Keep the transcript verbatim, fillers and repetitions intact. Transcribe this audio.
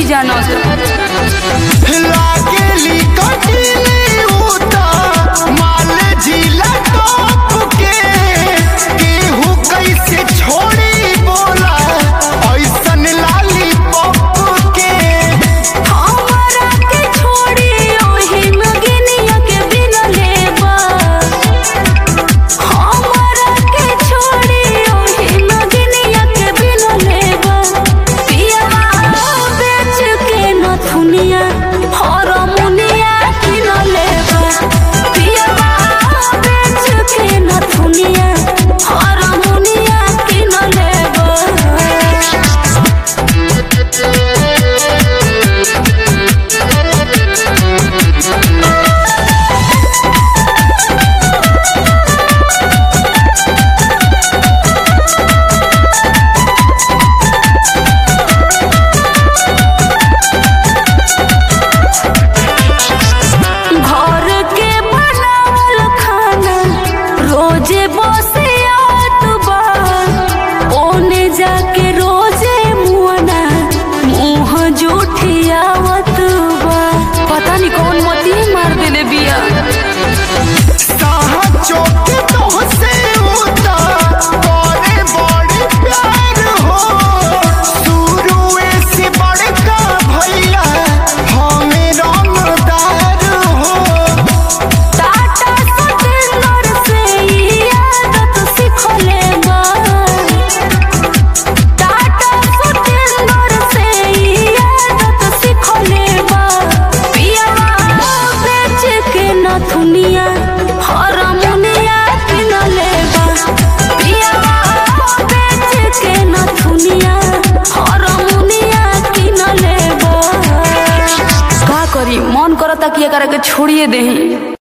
जानत लागेली कटिली उता माल जिला टॉप के केहू कैसे छोड़ी बोला ऐसन लाली पॉप के हमरा के छोड़ी ओही नगिनिया के बिना लेबा हमरा के छोड़ी ओही नगिनिया के बिना लेबा पिया बेच के नथुनिया हरमुनिया किन लेबा पिया बेच के नथुनिया हरमुनिया किन लेबा घर के बनावल खाना रोजे बसियात बा ओने जाके रोजे मुआना मुंह जुठियावत बा पता नहीं कौन मोती मार देले बिया साहचो के तोहसे उता बड़े बड़े प्यार हो शुरुए से बड़का भैया हमें रंगदार हो टाटा सतेंद्र से ई आदत सिखले बा टाटा सतेंद्र से ई आदत सिखले बा पिया बेच के नथुनिया हरमुनिया किन लेबा पिया बेच के नथुनिया हरमुनिया किन लेबा का करी मन करता कि एकरा के छोड़िए देही।